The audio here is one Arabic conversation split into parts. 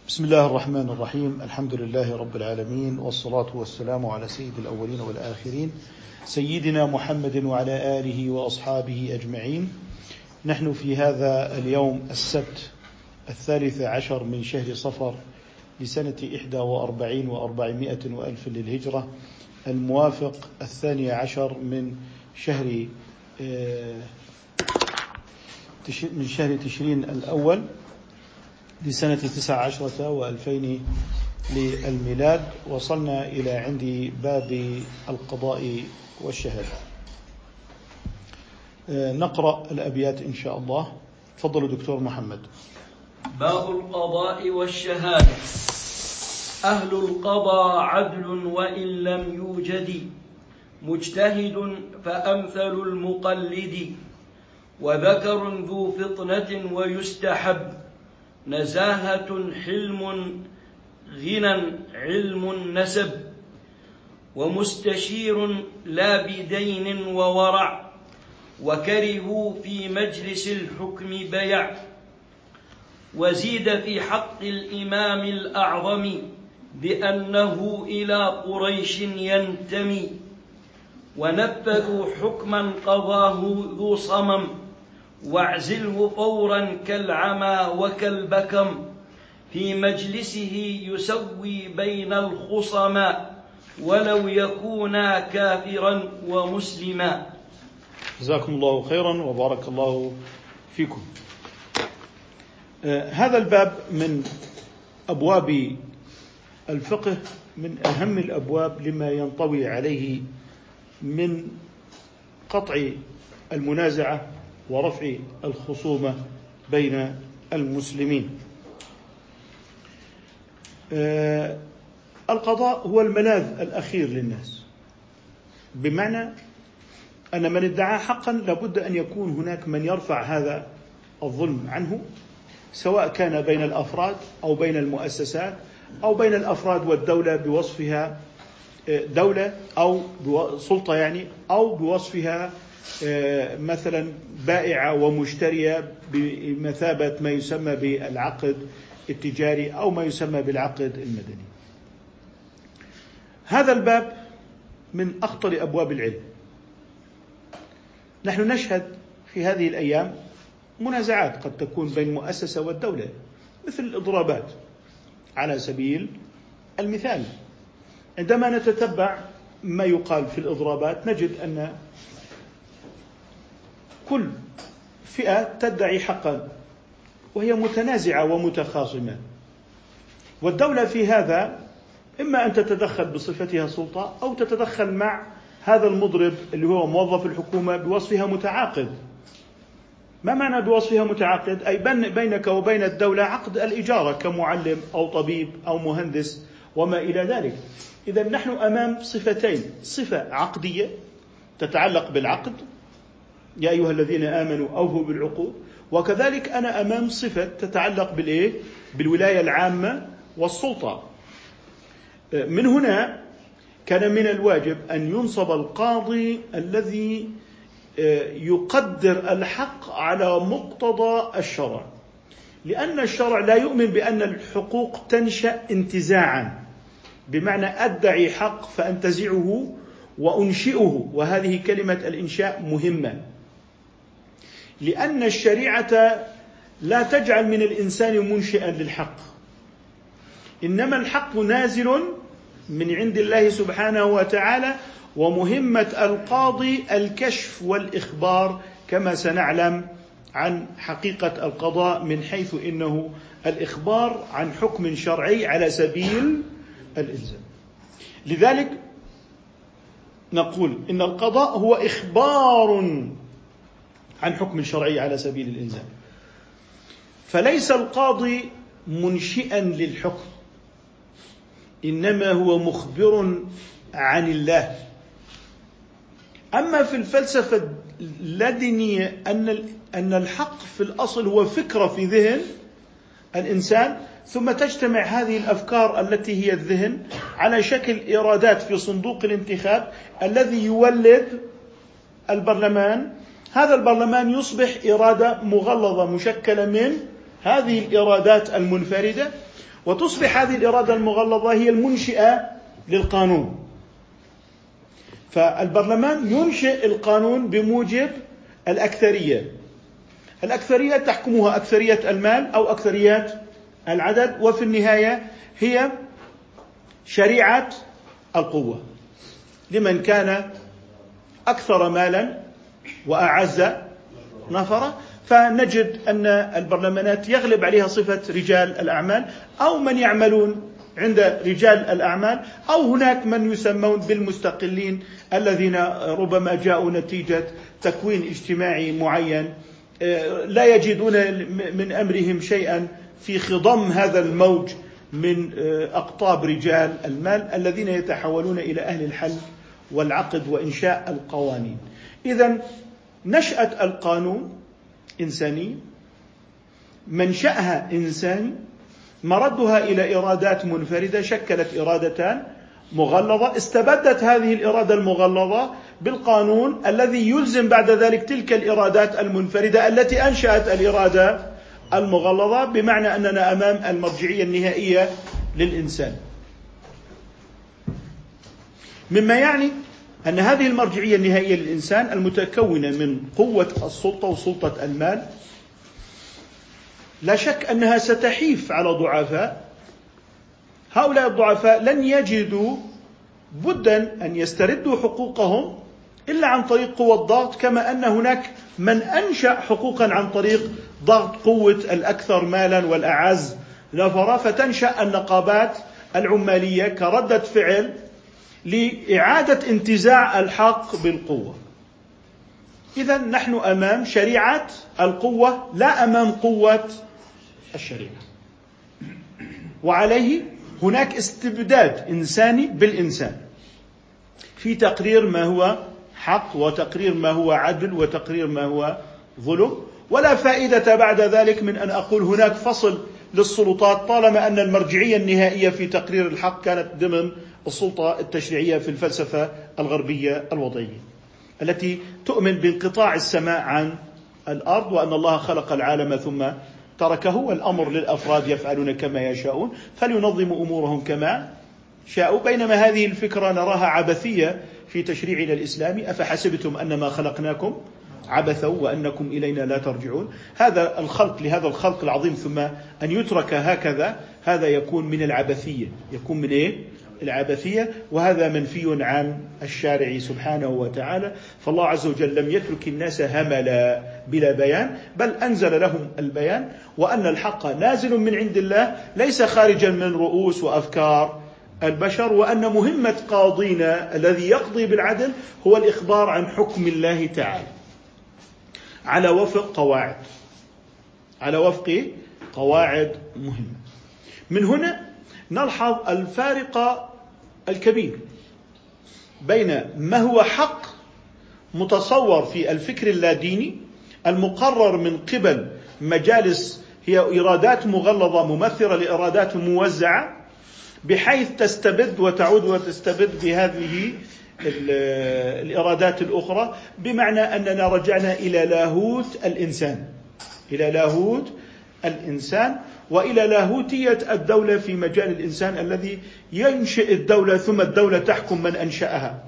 بسم الله الرحمن الرحيم. الحمد لله رب العالمين، والصلاة والسلام على سيد الأولين والآخرين سيدنا محمد وعلى آله وأصحابه أجمعين. نحن في هذا اليوم السبت 13 من شهر صفر لسنة 41 و400 وألف للهجرة، الموافق 12 من شهر تشرين الأول لسنة 19 و2000 للميلاد. وصلنا إلى عند باب القضاء والشهادة. نقرأ الأبيات إن شاء الله. تفضلوا دكتور محمد. باب القضاء والشهادة. أهل القضاء عدل وإن لم يوجد، مجتهد فأمثل المقلد، وذكر ذو فطنة ويستحب، نزاهة حلم غنى علم نسب، ومستشير لا بدين وورع، وكرهوا في مجلس الحكم بيع، وزيد في حق الإمام الأعظم بأنه إلى قريش ينتمي، ونفذوا حكما قضاه ذو صمم، واعزله فورا كالعمى وكالبكم، في مجلسه يسوي بين الخصما، ولو يكونا كافرا ومسلما. جزاكم الله خيرا وبارك الله فيكم. هذا الباب من أبواب الفقه، من أهم الأبواب لما ينطوي عليه من قطع المنازعة ورفع الخصومة بين المسلمين. القضاء هو الملاذ الأخير للناس، بمعنى أن من ادعى حقا لابد أن يكون هناك من يرفع هذا الظلم عنه، سواء كان بين الأفراد أو بين المؤسسات أو بين الأفراد والدولة بوصفها دولة أو سلطة، أو بوصفها مثلا بائعة ومشترية بمثابة ما يسمى بالعقد التجاري أو ما يسمى بالعقد المدني. هذا الباب من أخطر أبواب العلم. نحن نشهد في هذه الأيام منازعات قد تكون بين المؤسسة والدولة، مثل الإضرابات. على سبيل المثال، عندما نتتبع ما يقال في الإضرابات نجد أن كل فئة تدعي حقا وهي متنازعة ومتخاصمة، والدولة في هذا إما أن تتدخل بصفتها سلطة أو تتدخل مع هذا المضرب اللي هو موظف الحكومة بوصفها متعاقد. ما معنى بوصفها متعاقد؟ أي بينك وبين الدولة عقد الإجارة كمعلم أو طبيب أو مهندس وما إلى ذلك. إذن نحن أمام صفتين: صفة عقدية تتعلق بالعقد، يا أيها الذين آمنوا أوفوا بالعقود، وكذلك أنا أمام صفة تتعلق بالولاية العامة والسلطة. من هنا كان من الواجب أن ينصب القاضي الذي يقدر الحق على مقتضى الشرع، لأن الشرع لا يؤمن بأن الحقوق تنشأ انتزاعا، بمعنى أدعي حق فأنتزعه وأنشئه، وهذه كلمة الإنشاء مهمة، لأن الشريعة لا تجعل من الإنسان منشئا للحق، إنما الحق نازل من عند الله سبحانه وتعالى، ومهمة القاضي الكشف والإخبار، كما سنعلم عن حقيقة القضاء من حيث إنه الإخبار عن حكم شرعي على سبيل الإلزام. لذلك نقول إن القضاء هو إخبار عن حكم شرعي على سبيل الإلزام، فليس القاضي منشئا للحكم، إنما هو مخبر عن الله. أما في الفلسفة اللادينية أن الحق في الأصل هو فكرة في ذهن الإنسان، ثم تجتمع هذه الأفكار التي هي الذهن على شكل إرادات في صندوق الانتخاب الذي يولد البرلمان. هذا البرلمان يصبح إرادة مغلظة مشكلة من هذه الإرادات المنفردة، وتصبح هذه الإرادة المغلظة هي المنشئة للقانون. فالبرلمان ينشئ القانون بموجب الأكثرية. الأكثرية تحكمها أكثرية المال أو أكثرية العدد، وفي النهاية هي شريعة القوة لمن كان أكثر مالا وأعز نفرا. فنجد أن البرلمانات يغلب عليها صفة رجال الأعمال أو من يعملون عند رجال الأعمال، أو هناك من يسمون بالمستقلين الذين ربما جاءوا نتيجة تكوين اجتماعي معين لا يجدون من أمرهم شيئا في خضم هذا الموج من أقطاب رجال المال الذين يتحولون إلى أهل الحل والعقد وإنشاء القوانين. إذن نشأة القانون إنساني، منشأها إنساني، مردها إلى إرادات منفردة شكلت إرادتان مغلظة. استبدت هذه الإرادة المغلظة بالقانون الذي يلزم بعد ذلك تلك الإرادات المنفردة التي أنشأت الإرادة المغلظة، بمعنى أننا أمام المرجعية النهائية للإنسان. مما يعني أن هذه المرجعية النهائية للإنسان المتكونة من قوة السلطة وسلطة المال لا شك أنها ستحيف على ضعفاء. هؤلاء الضعفاء لن يجدوا بدا أن يستردوا حقوقهم إلا عن طريق قوة الضغط، كما أن هناك من أنشأ حقوقا عن طريق ضغط قوة الأكثر مالا والأعز نفرا، فتنشأ النقابات العمالية كردة فعل لإعادة انتزاع الحق بالقوة. إذن نحن أمام شريعة القوة لا أمام قوة الشريعة، وعليه هناك استبداد إنساني بالإنسان في تقرير ما هو حق وتقرير ما هو عدل وتقرير ما هو ظلم. ولا فائدة بعد ذلك من أن أقول هناك فصل للسلطات طالما أن المرجعية النهائية في تقرير الحق كانت ضمن السلطة التشريعية في الفلسفة الغربية الوضعية التي تؤمن بانقطاع السماء عن الأرض، وأن الله خلق العالم ثم تركه، والأمر للأفراد يفعلون كما يشاءون فلينظموا أمورهم كما شاءوا. بينما هذه الفكرة نراها عبثية في تشريعنا الإسلامي: أفحسبتم أنما خلقناكم عبثا وأنكم إلينا لا ترجعون. هذا الخلق لهذا الخلق العظيم ثم أن يترك هكذا، هذا يكون من العبثية. يكون من إيه؟ العبثية، وهذا منفي عن الشارع سبحانه وتعالى. فالله عز وجل لم يترك الناس هملا بلا بيان، بل أنزل لهم البيان، وأن الحق نازل من عند الله ليس خارجا من رؤوس وأفكار البشر، وأن مهمة قاضينا الذي يقضي بالعدل هو الإخبار عن حكم الله تعالى على وفق قواعد مهمة. من هنا نلحظ الفارق الكبير بين ما هو حق متصور في الفكر اللاديني المقرر من قبل مجالس هي إرادات مغلظة ممثلة لإرادات موزعة، بحيث تستبد وتعود وتستبد بهذه الإرادات الأخرى، بمعنى أننا رجعنا إلى لاهوت الإنسان وإلى لاهوتية الدولة في مجال الإنسان الذي ينشئ الدولة ثم الدولة تحكم من أنشأها.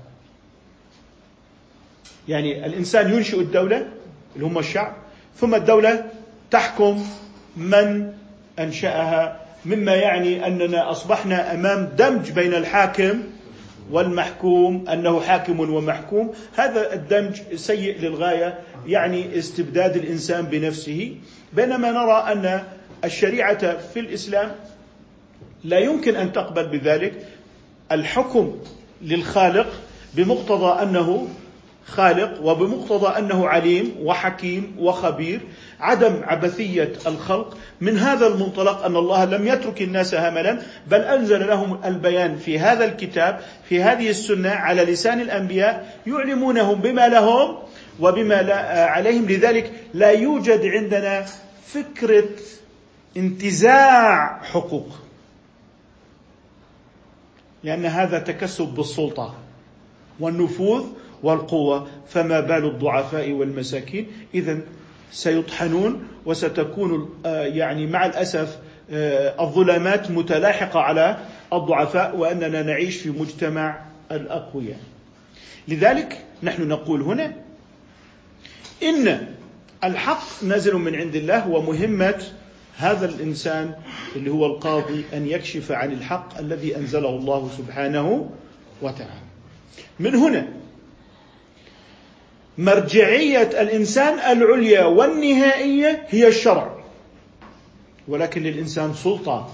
يعني الإنسان ينشئ الدولة اللي هم الشعب، ثم الدولة تحكم من أنشأها، مما يعني أننا أصبحنا أمام دمج بين الحاكم والمحكوم، أنه حاكم ومحكوم. هذا الدمج سيء للغاية، يعني استبداد الإنسان بنفسه. بينما نرى أن الشريعة في الإسلام لا يمكن أن تقبل بذلك، الحكم للخالق بمقتضى أنه خالق وبمقتضى أنه عليم وحكيم وخبير، عدم عبثية الخلق. من هذا المنطلق أن الله لم يترك الناس هملا، بل أنزل لهم البيان في هذا الكتاب، في هذه السنة، على لسان الأنبياء، يعلمونهم بما لهم وبما لا عليهم. لذلك لا يوجد عندنا فكرة انتزاع حقوق، لأن هذا تكسب بالسلطة والنفوذ والقوة، فما بال الضعفاء والمساكين؟ إذن سيطحنون، وستكون يعني مع الأسف الظلامات متلاحقة على الضعفاء، وأننا نعيش في مجتمع الأقوياء. لذلك نحن نقول هنا إن الحق نازل من عند الله، ومهمة هذا الإنسان اللي هو القاضي أن يكشف عن الحق الذي أنزله الله سبحانه وتعالى. من هنا مرجعية الإنسان العليا والنهائية هي الشرع، ولكن للإنسان سلطة،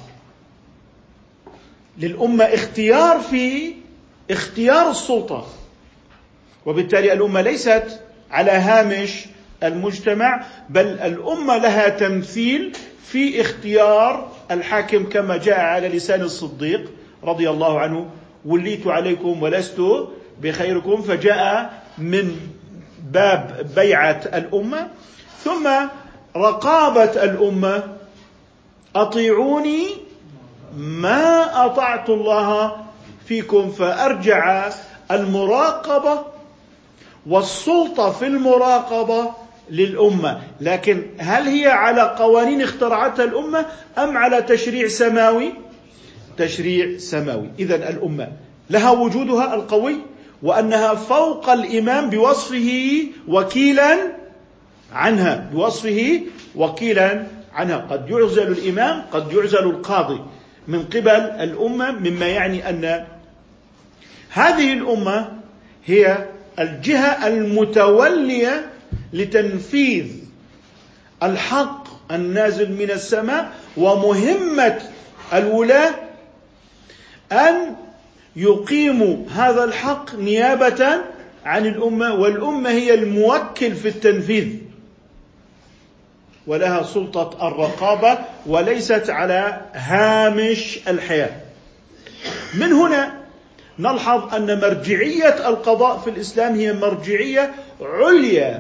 للأمة اختيار في اختيار السلطة، وبالتالي الأمة ليست على هامش المجتمع، بل الأمة لها تمثيل في اختيار الحاكم، كما جاء على لسان الصديق رضي الله عنه: وليت عليكم ولست بخيركم. فجاء من باب بيعة الأمة، ثم رقابة الأمة: أطيعوني ما أطعت الله فيكم. فأرجع المراقبة والسلطة في المراقبة للأمة، لكن هل هي على قوانين اخترعتها الأمة أم على تشريع سماوي؟ تشريع سماوي. إذن الأمة لها وجودها القوي، وأنها فوق الإمام بوصفه وكيلا عنها، بوصفه وكيلا عنها. قد يعزل الإمام، قد يعزل القاضي من قبل الأمة، مما يعني أن هذه الأمة هي الجهة المتولية لتنفيذ الحق النازل من السماء، ومهمة الولاة أن يقيموا هذا الحق نيابة عن الأمة، والأمة هي الموكل في التنفيذ، ولها سلطة الرقابة وليست على هامش الحياة. من هنا نلحظ أن مرجعية القضاء في الإسلام هي مرجعية عليا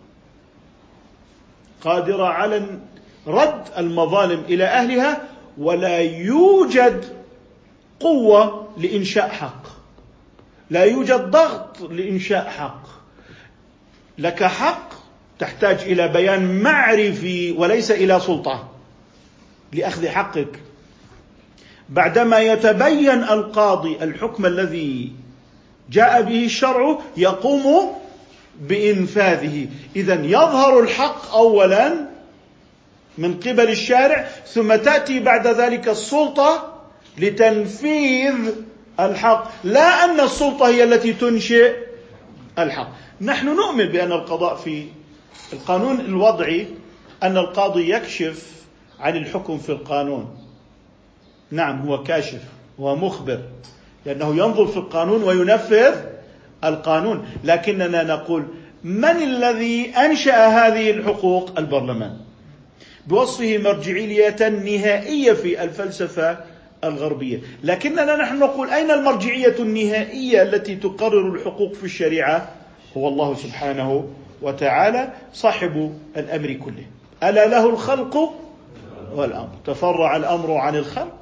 قادرة على رد المظالم إلى أهلها، ولا يوجد قوة لإنشاء حق، لا يوجد ضغط لإنشاء حق. لك حق تحتاج إلى بيان معرفي وليس إلى سلطة لأخذ حقك. بعدما يتبين القاضي الحكم الذي جاء به الشرع يقوم بإنفاذه. إذن يظهر الحق أولا من قبل الشارع، ثم تأتي بعد ذلك السلطة لتنفيذ الحق، لا أن السلطة هي التي تنشئ الحق. نحن نؤمن بأن القضاء في القانون الوضعي أن القاضي يكشف عن الحكم في القانون. نعم، هو كاشف، هو مخبر، لأنه ينظر في القانون وينفذ القانون. لكننا نقول: من الذي أنشأ هذه الحقوق؟ البرلمان، بوصفه مرجعية نهائية في الفلسفة الغربية. لكننا نحن نقول: أين المرجعية النهائية التي تقرر الحقوق في الشريعة؟ هو الله سبحانه وتعالى صاحب الأمر كله. ألا له الخلق والأمر، تفرع الأمر عن الخلق.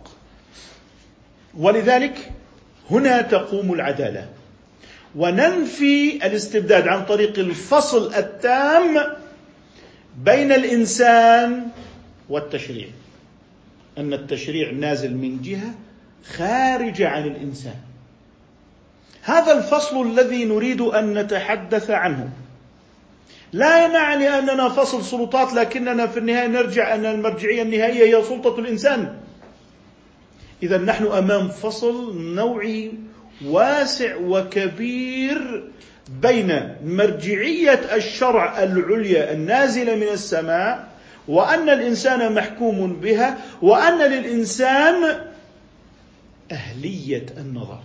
ولذلك هنا تقوم العدالة، وننفي الاستبداد عن طريق الفصل التام بين الإنسان والتشريع، أن التشريع نازل من جهة خارجة عن الإنسان. هذا الفصل الذي نريد أن نتحدث عنه. لا يعني أننا فصل سلطات، لكننا في النهاية نرجع أن المرجعية النهائية هي سلطة الإنسان. إذا نحن أمام فصل نوعي واسع وكبير بين مرجعية الشرع العليا النازلة من السماء، وأن الإنسان محكوم بها، وأن للإنسان أهلية النظر،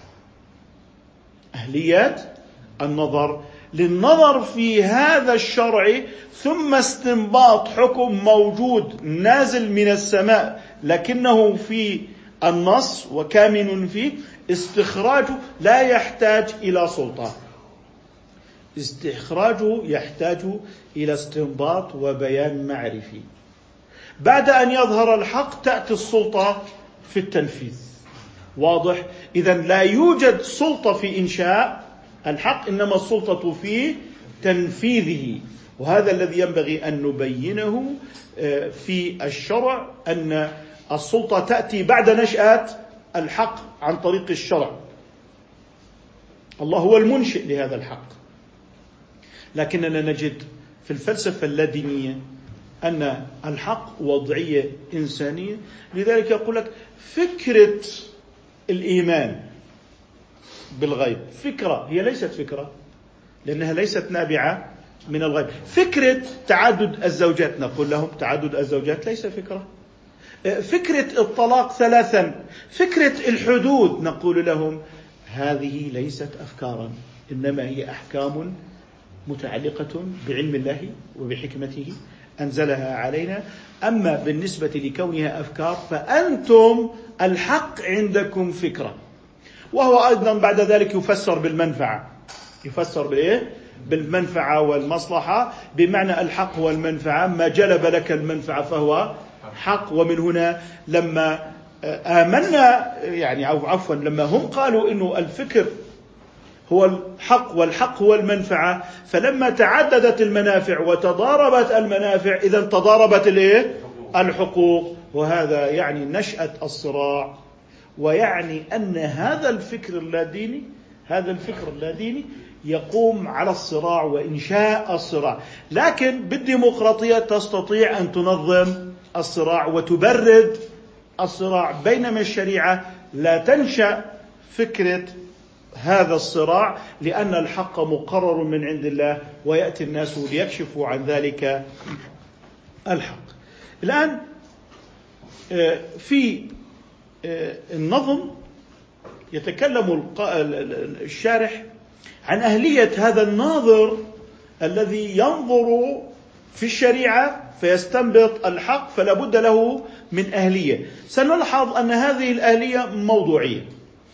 أهلية النظر للنظر في هذا الشرع، ثم استنباط حكم موجود نازل من السماء لكنه في النص وكامن فيه. استخراجه لا يحتاج إلى سلطة، استخراجه يحتاج إلى استنباط وبيان معرفي. بعد أن يظهر الحق تأتي السلطة في التنفيذ. واضح؟ إذن لا يوجد سلطة في إنشاء الحق، إنما السلطة في تنفيذه. وهذا الذي ينبغي أن نبينه في الشرع، أن السلطة تأتي بعد نشأة الحق عن طريق الشرع. الله هو المنشئ لهذا الحق. لكننا نجد في الفلسفة اللادينية أن الحق وضعية إنسانية. لذلك يقول لك فكرة الإيمان بالغيب فكرة، هي ليست فكرة لأنها ليست نابعة من الغيب. فكرة تعدد الزوجات نقول لهم تعدد الزوجات ليس فكرة. فكرة الطلاق 3، فكرة الحدود نقول لهم هذه ليست أفكارا، إنما هي أحكام متعلقة بعلم الله وبحكمته أنزلها علينا. أما بالنسبة لكونها أفكار فأنتم الحق عندكم فكرة. وهو أيضا بعد ذلك يفسر بالمنفعة. يفسر بإيه؟ بالمنفعة والمصلحة، بمعنى الحق والمنفعة، ما جلب لك المنفعة فهو حق. ومن هنا لما آمنا يعني أو عفوا لما هم قالوا إنه الفكر هو الحق والحق هو المنفعة، فلما تعددت المنافع وتضاربت المنافع إذا تضاربت الحقوق. وهذا يعني نشأة الصراع، ويعني أن هذا الفكر اللاديني يقوم على الصراع وإنشاء الصراع. لكن بالديمقراطية تستطيع أن تنظم الصراع وتبرد الصراع، بينما الشريعة لا تنشأ فكرة هذا الصراع لأن الحق مقرر من عند الله ويأتي الناس ليكشفوا عن ذلك الحق. الآن في النظم يتكلم الشارح عن أهلية هذا الناظر الذي ينظر في الشريعة فيستنبط الحق، فلا بد له من أهلية. سنلحظ أن هذه الأهلية موضوعية.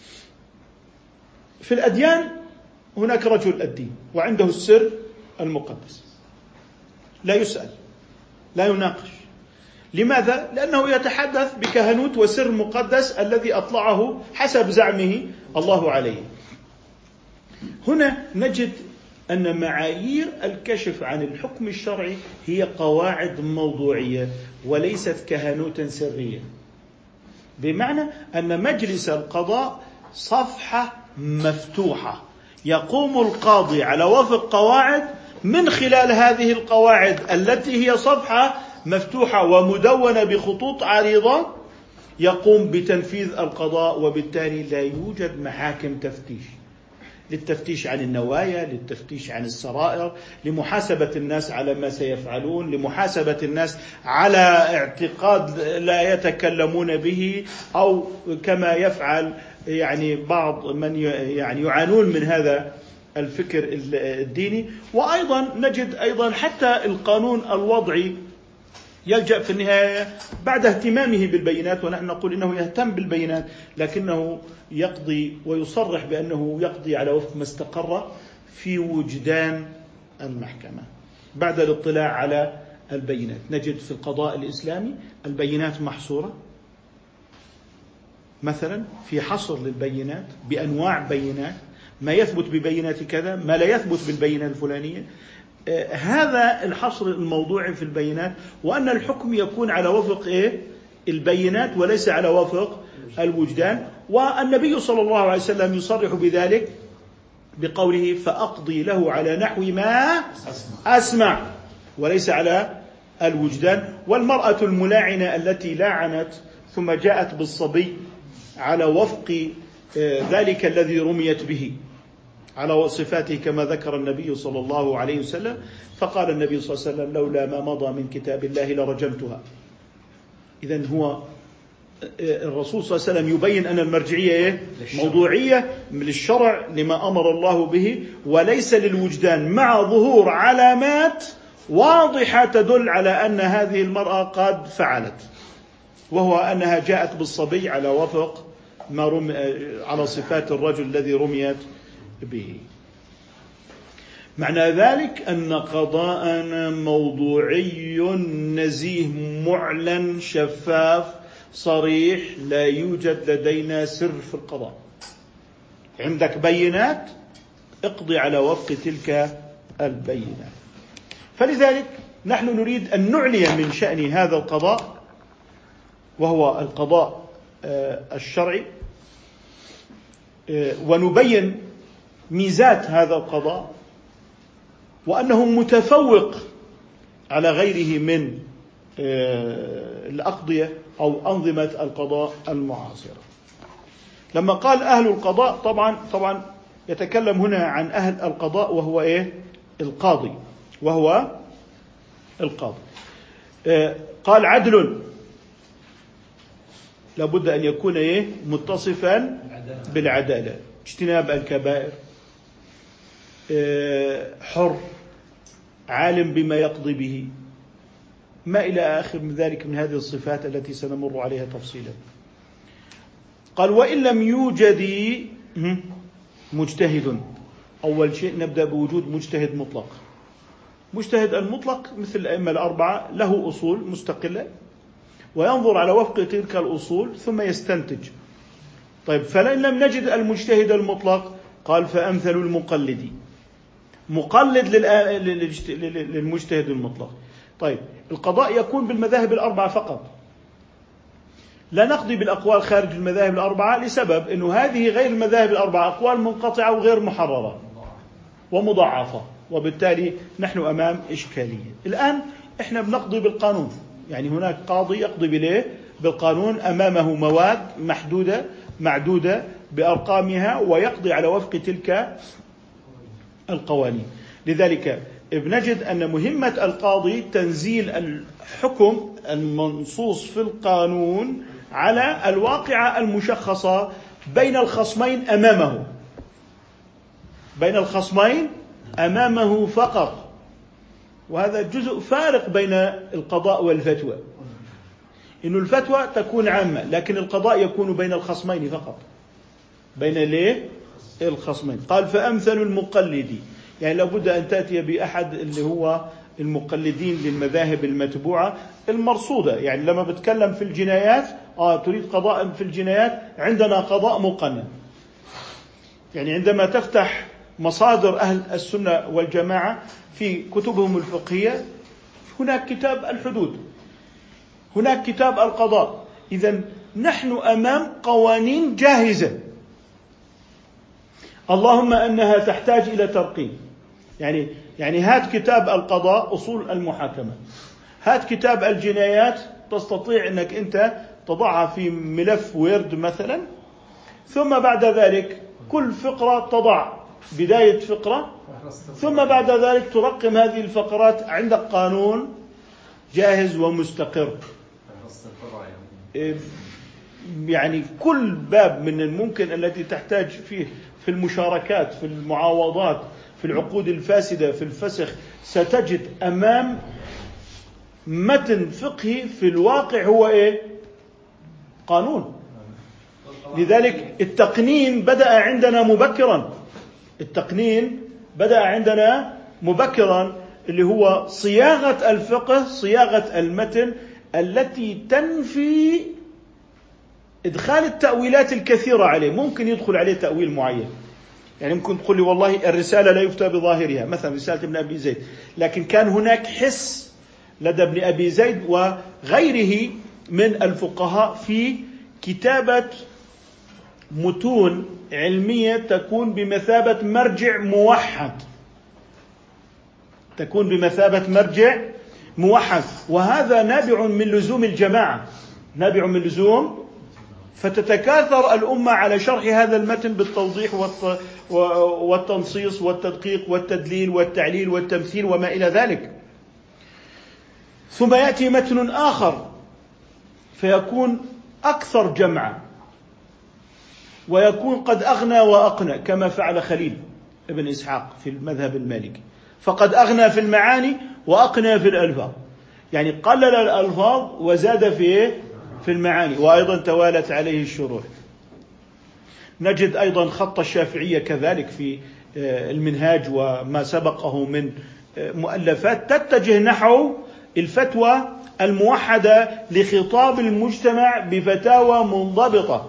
في الأديان هناك رجل الدين وعنده السر المقدس، لا يسأل لا يناقش. لماذا؟ لأنه يتحدث بكهنوت وسر مقدس الذي أطلعه حسب زعمه الله عليه. هنا نجد أن معايير الكشف عن الحكم الشرعي هي قواعد موضوعية وليست كهنوتا سرية، بمعنى أن مجلس القضاء صفحة مفتوحة يقوم القاضي على وفق قواعد، من خلال هذه القواعد التي هي صفحة مفتوحة ومدونة بخطوط عريضة يقوم بتنفيذ القضاء. وبالتالي لا يوجد محاكم تفتيش للتفتيش عن النوايا، للتفتيش عن السرائر، لمحاسبة الناس على ما سيفعلون، لمحاسبة الناس على اعتقاد لا يتكلمون به، أو كما يفعل يعني بعض من يعني يعانون من هذا الفكر الديني. وأيضا نجد أيضا حتى القانون الوضعي يلجأ في النهاية بعد اهتمامه بالبينات، ونحن نقول إنه يهتم بالبينات، لكنه يقضي ويصرح بأنه يقضي على وفق ما استقر في وجدان المحكمة بعد الاطلاع على البينات. نجد في القضاء الإسلامي البينات محصورة، مثلا في حصر للبينات بأنواع بينات، ما يثبت ببينات كذا، ما لا يثبت بالبينة الفلانية. هذا الحصر الموضوعي في البينات، وأن الحكم يكون على وفق البينات وليس على وفق الوجدان. والنبي صلى الله عليه وسلم يصرح بذلك بقوله فأقضي له على نحو ما أسمع وليس على الوجدان. والمرأة الملاعنة التي لاعنت ثم جاءت بالصبي على وفق ذلك الذي رميت به على صفاته كما ذكر النبي صلى الله عليه وسلم، فقال النبي صلى الله عليه وسلم لولا ما مضى من كتاب الله لرجمتها. إذن هو الرسول صلى الله عليه وسلم يبين أن المرجعية موضوعية للشرع لما أمر الله به وليس للوجدان، مع ظهور علامات واضحة تدل على أن هذه المرأة قد فعلت، وهو أنها جاءت بالصبي على وفق ما على صفات الرجل الذي رميت به. معنى ذلك أن قضاءنا موضوعي نزيه معلن شفاف صريح، لا يوجد لدينا سر في القضاء. عندك بينات اقضي على وفق تلك البينات. فلذلك نحن نريد أن نعلي من شأن هذا القضاء وهو القضاء الشرعي، ونبين ميزات هذا القضاء وأنه متفوق على غيره من الأقضية أو أنظمة القضاء المعاصرة. لما قال أهل القضاء طبعا يتكلم هنا عن أهل القضاء وهو القاضي، وهو القاضي. قال عدل، لابد أن يكون متصفا بالعدالة، اجتناب الكبائر، حر، عالم بما يقضي به، ما إلى آخر من ذلك من هذه الصفات التي سنمر عليها تفصيلا. قال وإن لم يوجد مجتهد. أول شيء نبدأ بوجود مجتهد مطلق. مجتهد المطلق مثل الأئمة الأربعة له أصول مستقلة، وينظر على وفق تلك الأصول ثم يستنتج. طيب فلئن لم نجد المجتهد المطلق قال فأمثل المقلد، مقلد للمجتهد المطلق. طيب القضاء يكون بالمذاهب الأربعة فقط، لا نقضي بالأقوال خارج المذاهب الأربعة، لسبب أنه هذه غير المذاهب الأربعة أقوال منقطعة وغير محررة ومضاعفة، وبالتالي نحن أمام إشكالية. الآن إحنا بنقضي بالقانون، يعني هناك قاضي يقضي بالقانون، أمامه مواد محدودة معدودة بأرقامها ويقضي على وفق تلك القوانين. لذلك بنجد أن مهمة القاضي تنزيل الحكم المنصوص في القانون على الواقعة المشخصة بين الخصمين أمامه، بين الخصمين أمامه فقط. وهذا جزء فارق بين القضاء والفتوى، إنه الفتوى تكون عامة، لكن القضاء يكون بين الخصمين فقط، بين الخصمين. قال فأمثل المقلد، يعني لابد أن تأتي بأحد اللي هو المقلدين للمذاهب المتبوعة المرصودة. يعني لما بتكلم في الجنايات تريد قضاء في الجنايات، عندنا قضاء مقنن. يعني عندما تفتح مصادر أهل السنة والجماعة في كتبهم الفقهية، هناك كتاب الحدود، هناك كتاب القضاء. إذن نحن أمام قوانين جاهزة، اللهم أنها تحتاج إلى ترقيم. يعني هات كتاب القضاء أصول المحاكمة، هات كتاب الجنايات، تستطيع أنك أنت تضعها في ملف ويرد مثلا، ثم بعد ذلك كل فقرة تضع بداية فقرة، ثم بعد ذلك ترقم هذه الفقرات، عندك قانون جاهز ومستقر. يعني كل باب من الممكن التي تحتاج فيه في المشاركات، في المعاوضات، في العقود الفاسدة، في الفسخ، ستجد أمام متن فقهي في الواقع هو قانون. لذلك التقنين بدأ عندنا مبكرا، التقنين بدأ عندنا مبكرا، اللي هو صياغة الفقه، صياغة المتن التي تنفي إدخال التأويلات الكثيرة عليه. ممكن يدخل عليه تأويل معين، يعني ممكن تقول لي والله الرسالة لا يفتى بظاهرها، مثلا رسالة ابن أبي زيد، لكن كان هناك حس لدى ابن أبي زيد وغيره من الفقهاء في كتابة متون علمية تكون بمثابة مرجع موحد، تكون بمثابة مرجع موحد. وهذا نابع من لزوم الجماعة، نابع من لزوم، فتتكاثر الأمة على شرح هذا المتن بالتوضيح والتنصيص والتدقيق والتدليل والتعليل والتمثيل وما إلى ذلك. ثم يأتي متن آخر فيكون أكثر جمعا، ويكون قد أغنى وأقنى، كما فعل خليل ابن إسحاق في المذهب المالكي، فقد أغنى في المعاني وأقنى في الألفاظ، يعني قلل الألفاظ وزاد في المعاني، وأيضا توالت عليه الشروح. نجد أيضا خط الشافعية كذلك في المنهاج وما سبقه من مؤلفات تتجه نحو الفتوى الموحدة لخطاب المجتمع بفتاوى منضبطة،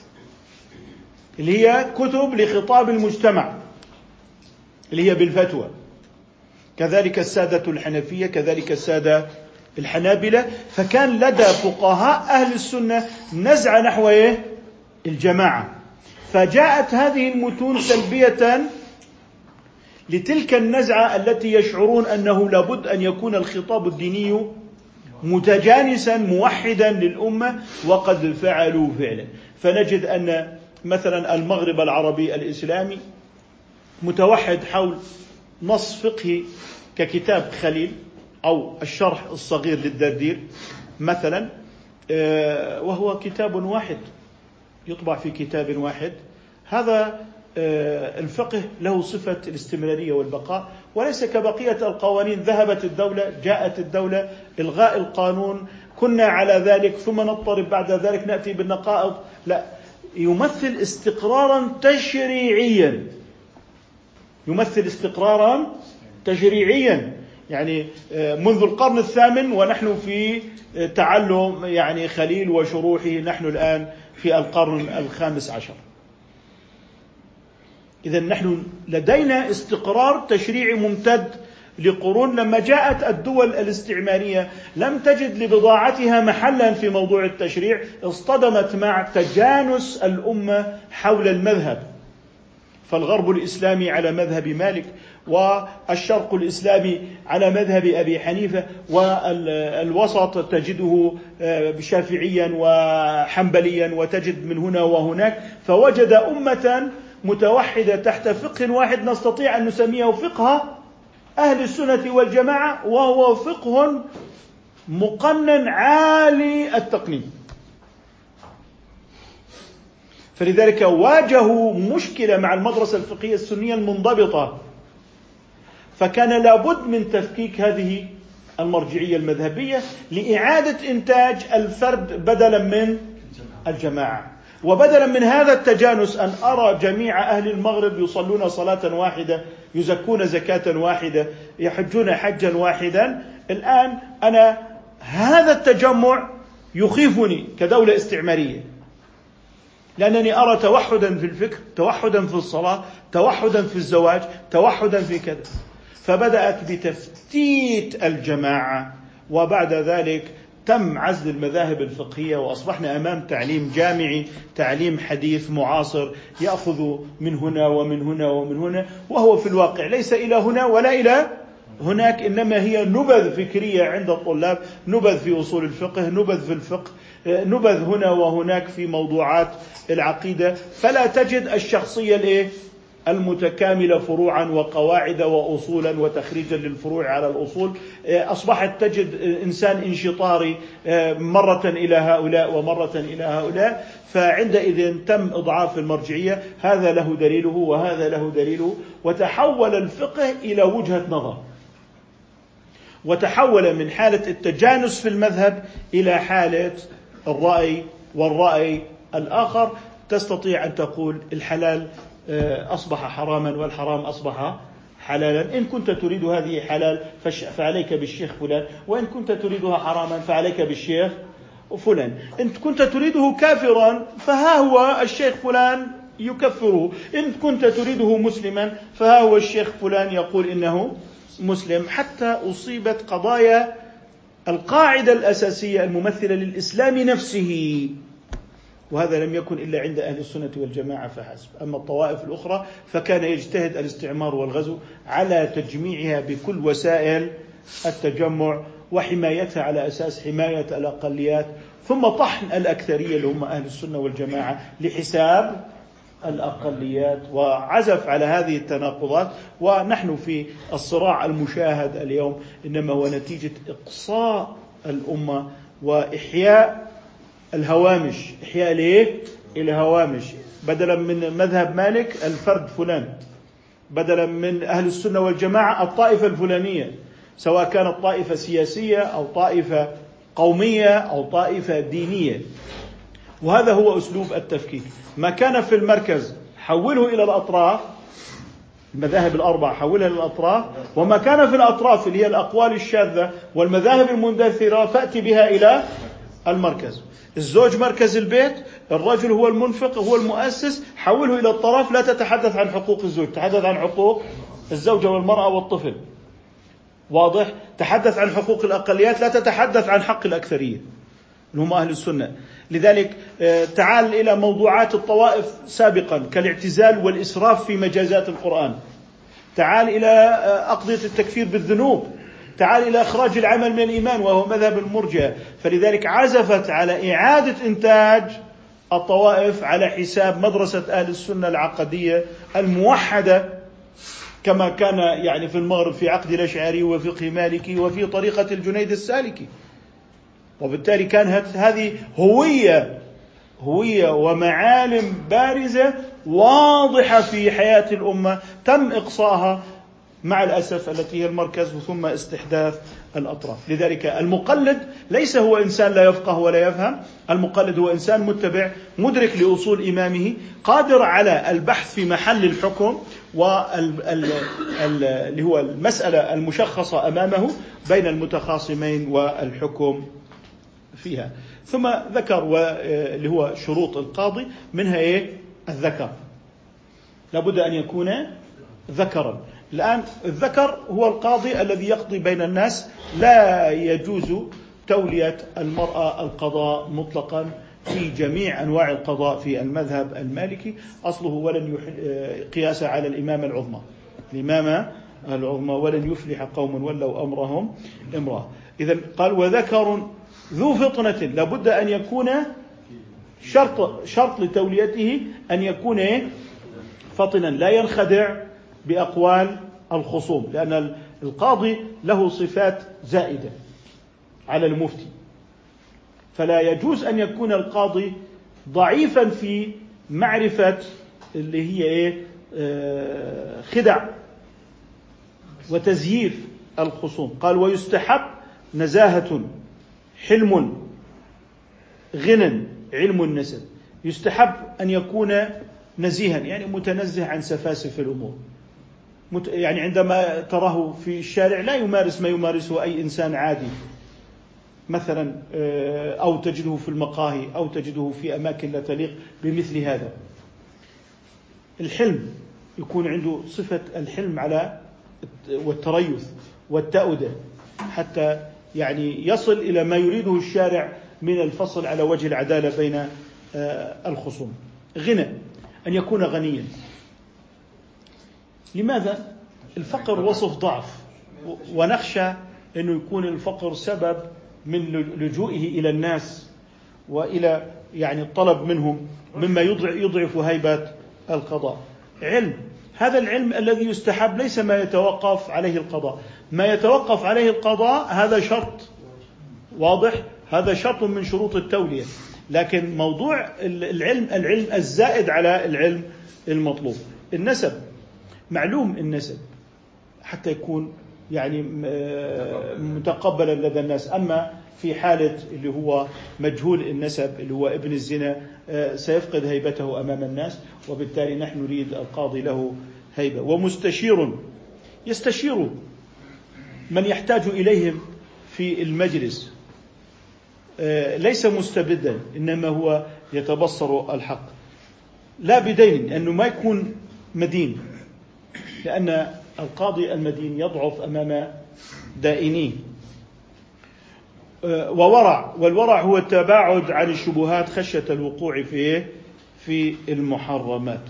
اللي هي كتب لخطاب المجتمع اللي هي بالفتوى. كذلك السادة الحنفية، كذلك السادة الحنابلة، فكان لدى فقهاء أهل السنة نزعة نحو الجماعة، فجاءت هذه المتون سلبية لتلك النزعة التي يشعرون أنه لابد أن يكون الخطاب الديني متجانسا موحدا للأمة، وقد فعلوا فعلا. فنجد أن مثلا المغرب العربي الإسلامي متوحد حول نص فقهي ككتاب خليل أو الشرح الصغير للدردير مثلا، وهو كتاب واحد يطبع في كتاب واحد. هذا الفقه له صفة الاستمرارية والبقاء، وليس كبقية القوانين ذهبت الدولة جاءت الدولة إلغاء القانون كنا على ذلك ثم نضطرب بعد ذلك نأتي بالنقائض. لا، يمثل استقرارا تشريعيا، يمثل استقرارا تشريعيا. يعني منذ القرن الثامن ونحن في تعلم يعني خليل وشروحه، نحن الآن في القرن الخامس عشر. إذن نحن لدينا استقرار تشريعي ممتد لقرون. لما جاءت الدول الاستعمارية لم تجد لبضاعتها محلا في موضوع التشريع، اصطدمت مع تجانس الأمة حول المذهب، فالغرب الإسلامي على مذهب مالك، والشرق الإسلامي على مذهب أبي حنيفة، والوسط تجده شافعيا وحنبليا، وتجد من هنا وهناك. فوجد أمة متوحدة تحت فقه واحد نستطيع أن نسميه فقه أهل السنة والجماعة، وهو فقه مقنن عالي التقنين. فلذلك واجهوا مشكلة مع المدرسة الفقهية السنية المنضبطة، فكان لابد من تفكيك هذه المرجعية المذهبية لإعادة إنتاج الفرد بدلا من الجماعة. وبدلا من هذا التجانس أن أرى جميع أهل المغرب يصلون صلاة واحدة، يزكون زكاة واحدة، يحجون حجا واحدا، الآن أنا هذا التجمع يخيفني كدولة استعمارية، لأنني أرى توحدا في الفكر، توحدا في الصلاة، توحدا في الزواج، توحدا في كذا. فبدأت بتفتيت الجماعة، وبعد ذلك تم عزل المذاهب الفقهية، وأصبحنا أمام تعليم جامعي، تعليم حديث معاصر يأخذ من هنا ومن هنا ومن هنا، وهو في الواقع ليس إلى هنا ولا إلى هناك، إنما هي نبذ فكرية عند الطلاب، نبذ في أصول الفقه، نبذ في الفقه، نبذ هنا وهناك في موضوعات العقيدة. فلا تجد الشخصية المتكاملة فروعا وقواعد وأصولا وتخريجا للفروع على الأصول. أصبحت تجد إنسان انشطاري مرة إلى هؤلاء ومرة إلى هؤلاء. فعندئذ تم إضعاف المرجعية، هذا له دليله وهذا له دليله، وتحول الفقه إلى وجهة نظر، وتحول من حالة التجانس في المذهب إلى حالة الرأي والرأي الآخر. تستطيع أن تقول الحلال أصبح حراما والحرام أصبح حلالا، إن كنت تريد هذه حلال فعليك بالشيخ فلان، وإن كنت تريدها حراما فعليك بالشيخ فلان، إن كنت تريده كافرا فها هو الشيخ فلان يكفره، إن كنت تريده مسلما فها هو الشيخ فلان يقول إنه مسلم، حتى أصيبت قضايا القاعدة الأساسية الممثلة للإسلام نفسه. وهذا لم يكن إلا عند أهل السنة والجماعة فحسب. أما الطوائف الأخرى فكان يجتهد الاستعمار والغزو على تجميعها بكل وسائل التجمع وحمايتها على أساس حماية الأقليات، ثم طحن الأكثرية اللي هم أهل السنة والجماعة لحساب الأقليات، وعزف على هذه التناقضات. ونحن في الصراع المشاهد اليوم إنما هو نتيجة إقصاء الأمة وإحياء الهوامش. إحياء الهوامش، بدلا من مذهب مالك الفرد فلان، بدلا من أهل السنة والجماعة الطائفة الفلانية، سواء كانت طائفة سياسية أو طائفة قومية أو طائفة دينية. وهذا هو أسلوب التفكيك. ما كان في المركز حوله إلى الأطراف، المذاهب الأربعة حولها إلى الأطراف، وما كان في الأطراف اللي هي الأقوال الشاذة والمذاهب المندثرة فأتي بها إلى المركز. الزوج مركز البيت، الرجل هو المنفق هو المؤسس، حوله إلى الطرف، لا تتحدث عن حقوق الزوج، تحدث عن حقوق الزوجة والمرأة والطفل. واضح؟ تحدث عن حقوق الأقليات، لا تتحدث عن حق الأكثرية اللي هم أهل السنة. لذلك تعال إلى موضوعات الطوائف سابقا كالاعتزال والإسراف في مجازات القرآن، تعال إلى أقضية التكفير بالذنوب، تعال إلى إخراج العمل من الإيمان وهو مذهب المرجئة. فلذلك عزفت على إعادة إنتاج الطوائف على حساب مدرسة أهل السنة العقدية الموحدة، كما كان يعني في المغرب في عقد الأشعري وفقه مالكي وفي طريقة الجنيد السالكي. وبالتالي كانت هذه هوية ومعالم بارزة واضحة في حياة الأمة تم إقصائها مع الأسف التي هي المركز ثم استحداث الأطراف. لذلك المقلد ليس هو إنسان لا يفقه ولا يفهم، المقلد هو إنسان متبع مدرك لأصول إمامه قادر على البحث في محل الحكم اللي هو المسألة المشخصة أمامه بين المتخاصمين والحكم فيها. ثم ذكر اللي هو شروط القاضي، منها الذكر، لابد أن يكون ذكرا. الآن الذكر هو القاضي الذي يقضي بين الناس، لا يجوز تولية المرأة القضاء مطلقا في جميع أنواع القضاء في المذهب المالكي. أصله ولن قياس على الإمامة العظمى ولن يفلح قوم ولوا أمرهم امرأة. إذن قال وذكر ذو فطنة، لابد أن يكون شرط لتوليته أن يكون فطنا، لا ينخدع بأقوال الخصوم، لأن القاضي له صفات زائدة على المفتي، فلا يجوز أن يكون القاضي ضعيفا في معرفة اللي هي خدع وتزييف الخصوم. قال ويستحب نزاهة، حلم، غنى، علم النسب. يستحب أن يكون نزيها، يعني متنزه عن سفاسف الأمور، يعني عندما تراه في الشارع لا يمارس ما يمارسه أي إنسان عادي مثلا، أو تجده في المقاهي أو تجده في أماكن لا تليق بمثل هذا. الحلم، يكون عنده صفة الحلم على والتريث والتأودة حتى يعني يصل إلى ما يريده الشارع من الفصل على وجه العدالة بين الخصوم. غنى، أن يكون غنيا. لماذا؟ الفقر وصف ضعف، ونخشى أنه يكون الفقر سبب من لجوئه إلى الناس وإلى يعني الطلب منهم، مما يضعف هيبة القضاء. علم، هذا العلم الذي يستحب ليس ما يتوقف عليه القضاء، ما يتوقف عليه القضاء هذا شرط واضح، هذا شرط من شروط التولية، لكن موضوع العلم الزائد على العلم المطلوب. النسب، معلوم النسب حتى يكون يعني متقبلا لدى الناس. أما في حالة اللي هو مجهول النسب اللي هو ابن الزنا سيفقد هيبته أمام الناس، وبالتالي نحن نريد القاضي له هيبة. ومستشير، يستشير من يحتاج إليهم في المجلس، ليس مستبدا، إنما هو يتبصر الحق. لا بدين، أنه ما يكون مدين، لأن القاضي المدين يضعف أمام دائنيه. وورع، والورع هو التباعد عن الشبهات خشية الوقوع في المحرمات.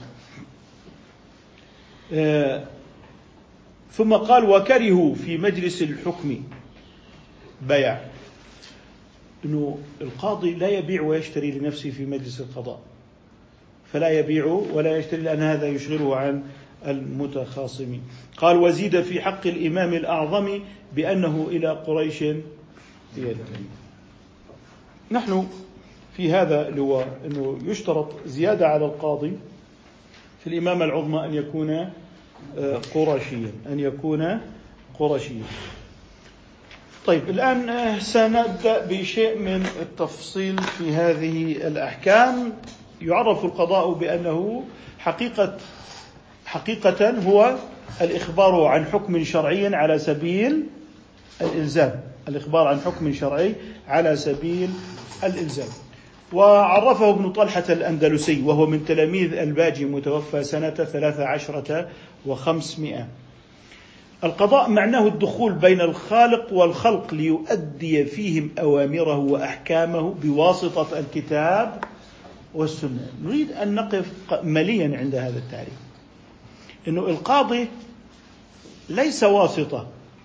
ثم قال وكرهوا في مجلس الحكم بيع، إنه القاضي لا يبيع ويشتري لنفسه في مجلس القضاء، فلا يبيع ولا يشتري لأن هذا يشغله عن المتخاصمين. قال وزيد في حق الإمام الأعظم بأنه إلى قريش ينتمي. نحن في هذا اللي هو أنه يشترط زيادة على القاضي في الإمامة العظمى أن يكون قرشيا، طيب الآن سنبدأ بشيء من التفصيل في هذه الأحكام. يعرف القضاء بأنه حقيقة هو الإخبار عن حكم شرعي على سبيل الإلزام، الإخبار عن حكم شرعي على سبيل الإلزام. وعرفه ابن طلحة الأندلسي وهو من تلاميذ الباجي، متوفى سنة 13 و500. القضاء معناه الدخول بين الخالق والخلق ليؤدي فيهم أوامره وأحكامه بواسطة الكتاب والسنة. نريد أن نقف مليا عند هذا التعريف، إنه القاضي ليس واسطة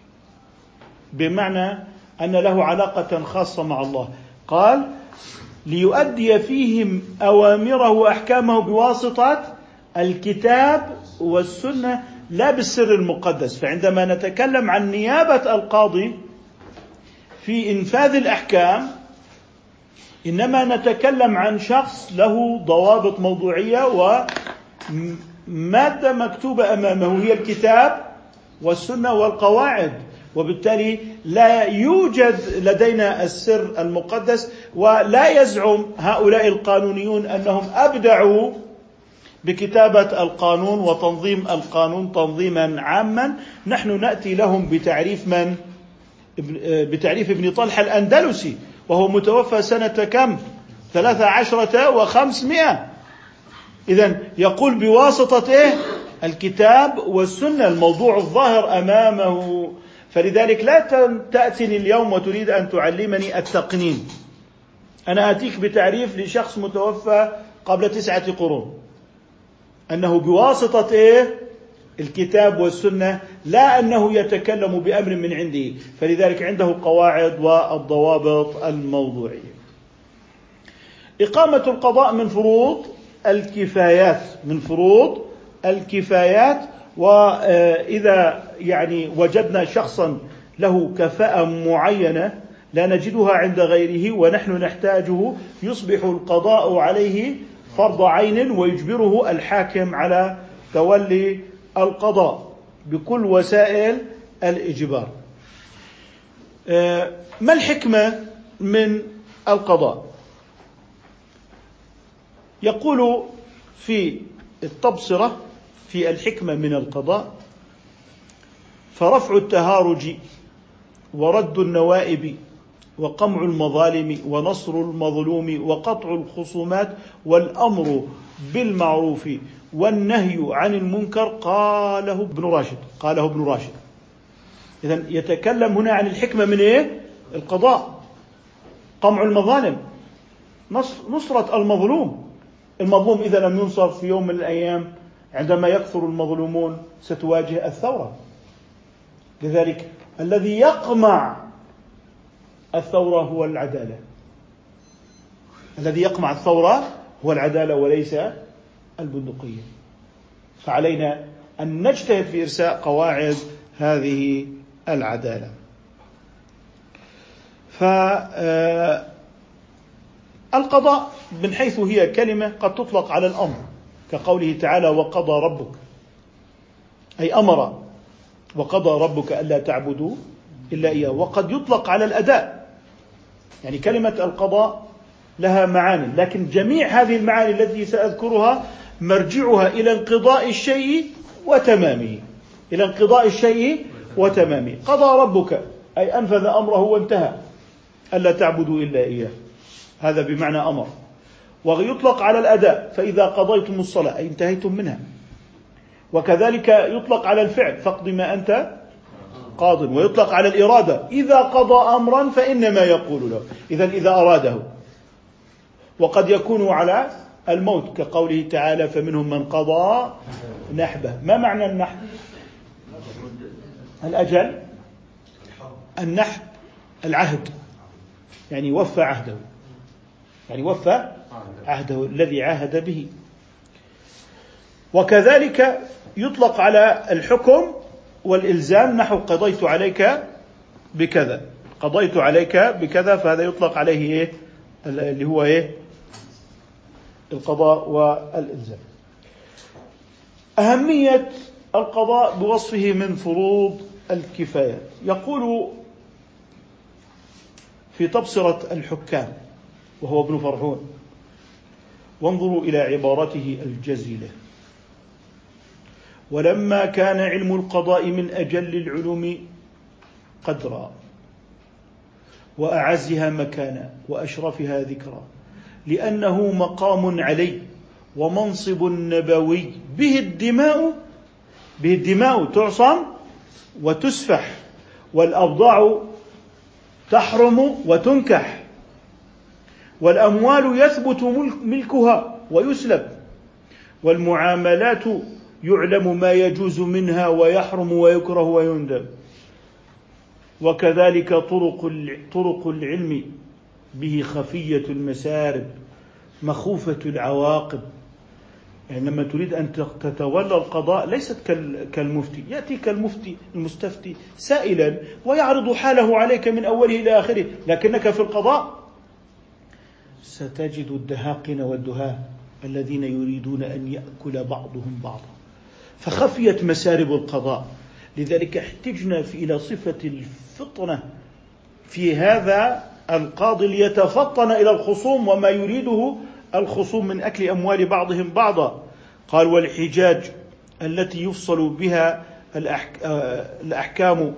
بمعنى أن له علاقة خاصة مع الله. قال ليؤدي فيهم أوامره وأحكامه بواسطة الكتاب والسنة لا بالسر المقدس. فعندما نتكلم عن نيابة القاضي في إنفاذ الأحكام إنما نتكلم عن شخص له ضوابط موضوعية ومادة مكتوبة أمامه هي الكتاب والسنة والقواعد، وبالتالي لا يوجد لدينا السر المقدس. ولا يزعم هؤلاء القانونيون أنهم أبدعوا بكتابة القانون وتنظيم القانون تنظيما عاما. نحن نأتي لهم بتعريف ابن طلحة الأندلسي، وهو متوفى سنة كم؟ 13,500. إذن يقول بواسطة الكتاب والسنة، الموضوع الظاهر أمامه. فلذلك لا تأتني اليوم وتريد أن تعلمني التقنين. أنا أتيك بتعريف لشخص متوفى قبل 9 قرون، أنه بواسطة الكتاب والسنة، لا أنه يتكلم بأمر من عنده. فلذلك عنده قواعد والضوابط الموضوعية. إقامة القضاء من فروض الكفايات. وإذا وجدنا شخصا له كفاءة معينة لا نجدها عند غيره ونحن نحتاجه، يصبح القضاء عليه فرض عين ويجبره الحاكم على تولي القضاء بكل وسائل الإجبار. ما الحكمة من القضاء؟ يقول في التبصرة في الحكمة من القضاء: فرفع التهارج ورد النوائب وقمع المظالم ونصر المظلوم وقطع الخصومات والأمر بالمعروف والنهي عن المنكر. قاله ابن راشد. إذن يتكلم هنا عن الحكمة من القضاء. قمع المظالم، نصرة المظلوم إذا لم ينصر في يوم من الأيام عندما يكثر المظلومون ستواجه الثورة. لذلك الذي يقمع الثورة هو العدالة. الذي يقمع الثورة هو العدالة وليس البندقية. فعلينا أن نجتهد في إرساء قواعد هذه العدالة. فالقضاء من حيث هي كلمة قد تطلق على الأمر، كقوله تعالى: وقضى ربك، أي أمر، وقضى ربك ألا تعبدوا إلا إياه. وقد يطلق على الأداء، يعني كلمة القضاء لها معاني، لكن جميع هذه المعاني التي سأذكرها مرجعها إلى انقضاء الشيء وتمامه. قضى ربك أي أنفذ أمره وانتهى، ألا تعبدوا إلا إياه، هذا بمعنى أمر. ويطلق على الأداء: فإذا قضيتم الصلاة أي انتهيتم منها. وكذلك يطلق على الفعل: فاقض ما أنت قاض. ويطلق على الإرادة: إذا قضى أمرا فإنما يقول له، إذا أراده. وقد يكون على الموت، كقوله تعالى: فمنهم من قضى نحبه. ما معنى النحب؟ الأجل. النحب العهد، يعني وفى عهده الذي عاهد به. وكذلك يطلق على الحكم والإلزام، نحو قضيت عليك بكذا، فهذا يطلق عليه اللي هو القضاء والإلزام. أهمية القضاء بوصفه من فروض الكفايات. يقول في تبصرة الحكام وهو ابن فرحون: وانظروا إلى عبارته الجزيلة: ولما كان علم القضاء من أجل العلوم قدرا وأعزها مكانا وأشرفها ذكرا، لأنه مقام علي ومنصب نبوي به الدماء تعصم وتسفح، والأبضاع تحرم وتنكح، والأموال يثبت ملكها ويسلب، والمعاملات يعلم ما يجوز منها ويحرم ويكره ويندب، وكذلك طرق العلم به خفية المسارب مخوفة العواقب. يعني لما تريد أن تتولى القضاء ليست كالمفتي، يأتيك المستفتي سائلا ويعرض حاله عليك من أوله إلى آخره، لكنك في القضاء ستجد الدهاقن والدهاة الذين يريدون أن يأكل بعضهم بعضا، فخفيت مسارب القضاء. لذلك احتجنا إلى صفة الفطنة في هذا القاضي ليتفطن إلى الخصوم وما يريده الخصوم من أكل أموال بعضهم بعضا. قال: والحجاج التي يفصل بها الأحكام،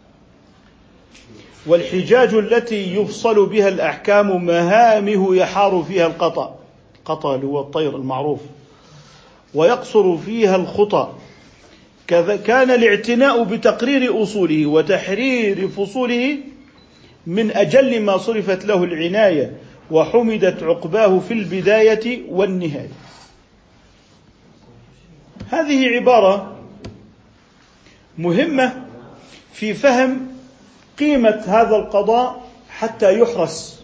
والحجاج التي يفصل بها الأحكام مهامه يحار فيها القطا اللي هو الطير المعروف، ويقصر فيها الخطى. كان الاعتناء بتقرير أصوله وتحرير فصوله من أجل ما صرفت له العناية، وحمدت عقباه في البداية والنهاية. هذه عبارة مهمة في فهم قيمة هذا القضاء حتى يحرس.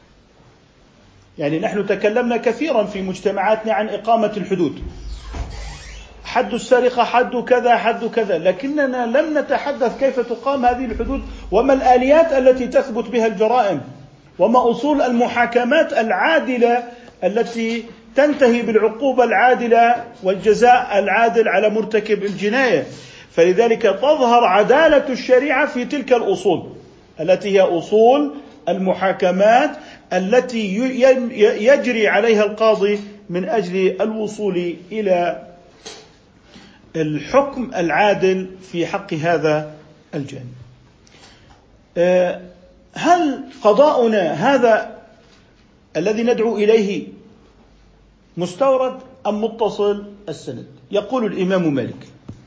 يعني نحن تكلمنا كثيرا في مجتمعاتنا عن إقامة الحدود، حد السرقة، حد كذا، حد كذا، لكننا لم نتحدث كيف تقام هذه الحدود، وما الآليات التي تثبت بها الجرائم، وما أصول المحاكمات العادلة التي تنتهي بالعقوبة العادلة والجزاء العادل على مرتكب الجناية. فلذلك تظهر عدالة الشريعة في تلك الأصول التي هي أصول المحاكمات التي يجري عليها القاضي من أجل الوصول إلى الحكم العادل في حق هذا الجانب. هل قضاؤنا هذا الذي ندعو إليه مستورد أم متصل السند؟ يقول الإمام مالك: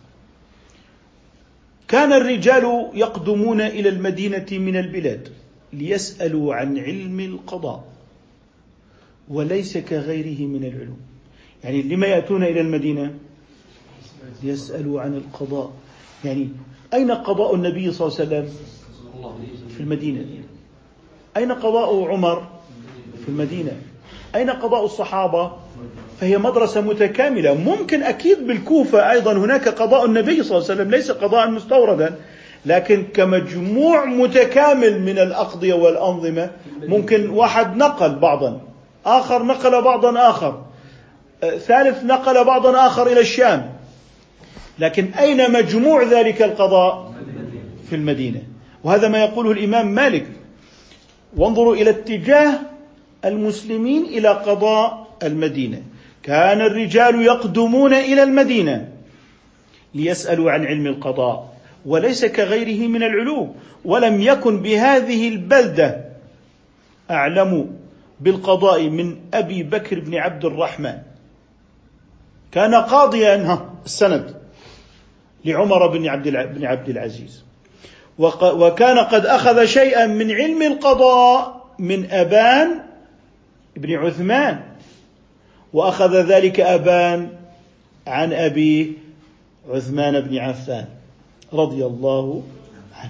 كان الرجال يقدمون إلى المدينة من البلاد ليسألوا عن علم القضاء وليس كغيره من العلوم. يعني لما يأتون إلى المدينة؟ ليسألوا عن القضاء. يعني أين قضاء النبي صلى الله عليه وسلم؟ في المدينة. أين قضاء عمر؟ في المدينة. أين قضاء الصحابة؟ فهي مدرسة متكاملة. ممكن أكيد بالكوفة أيضا هناك قضاء النبي صلى الله عليه وسلم، ليس قضاء مستوردا، لكن كمجموع متكامل من الأقضية والأنظمة. ممكن واحد نقل بعضا، آخر نقل بعضا آخر، ثالث نقل بعضا آخر إلى الشام، لكن أين مجموع ذلك القضاء؟ في المدينة. وهذا ما يقوله الإمام مالك. وانظروا إلى اتجاه المسلمين إلى قضاء المدينة. كان الرجال يقدمون إلى المدينة ليسألوا عن علم القضاء وليس كغيره من العلوم، ولم يكن بهذه البلدة أعلم بالقضاء من أبي بكر بن عبد الرحمن. كان قاضيا السند لعمر بن عبد العزيز، وكان قد أخذ شيئا من علم القضاء من أبان بن عثمان، وأخذ ذلك أبان عن أبي عثمان بن عفان رضي الله عنه.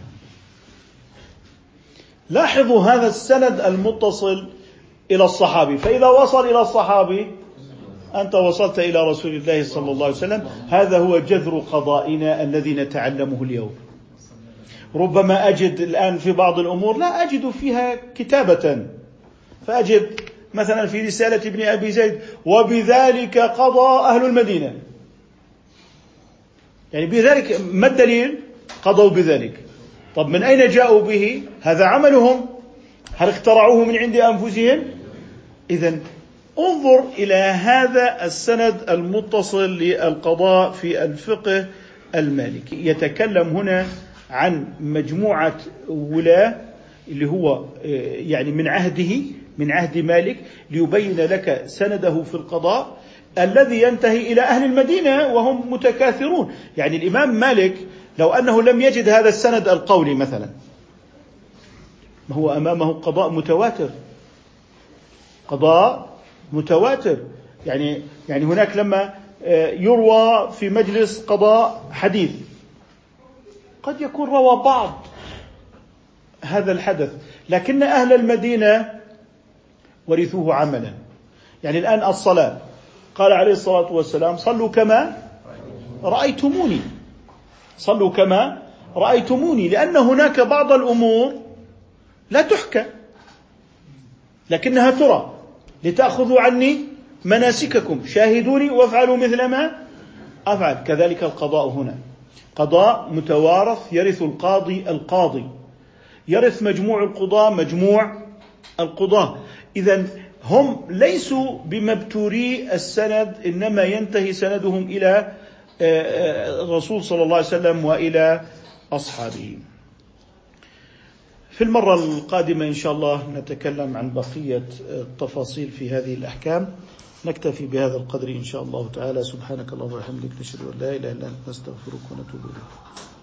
لاحظوا هذا السند المتصل إلى الصحابي، فإذا وصل إلى الصحابي أنت وصلت إلى رسول الله صلى الله عليه وسلم. هذا هو جذر قضائنا الذي نتعلمه اليوم. ربما أجد الآن في بعض الأمور لا أجد فيها كتابة، فأجد مثلا في رسالة ابن أبي زيد: وبذلك قضى أهل المدينة. يعني بذلك ما الدليل؟ قضوا بذلك. طب من أين جاءوا به؟ هذا عملهم، هل اخترعوه من عند أنفسهم؟ إذن انظر إلى هذا السند المتصل للقضاء في الفقه المالكي. يتكلم هنا عن مجموعة ولاة اللي هو يعني من عهد مالك، ليبين لك سنده في القضاء الذي ينتهي إلى أهل المدينة وهم متكاثرون. يعني الإمام مالك لو أنه لم يجد هذا السند القولي مثلا، هو أمامه قضاء متواتر، قضاء متواتر. يعني هناك لما يروى في مجلس قضاء حديث قد يكون روى بعض هذا الحدث، لكن أهل المدينة ورثوه عملا. يعني الآن الصلاة، قال عليه الصلاة والسلام: صلوا كما رأيتموني، صلوا كما رأيتموني، لأن هناك بعض الأمور لا تحكى لكنها ترى، لتأخذوا عني مناسككم، شاهدوني وافعلوا مثل ما أفعل. كذلك القضاء هنا قضاء متوارث، يرث القاضي يرث مجموع القضاة مجموع القضاة. إذن هم ليسوا بمبتوري السند، إنما ينتهي سندهم إلى الرسول صلى الله عليه وسلم وإلى أصحابه. في المرة القادمة إن شاء الله نتكلم عن بقية التفاصيل في هذه الأحكام. نكتفي بهذا القدر إن شاء الله تعالى. سبحانك اللهم وبحمدك، نشهد أن لا إله إلا أنت، نستغفرك ونتوب إليك.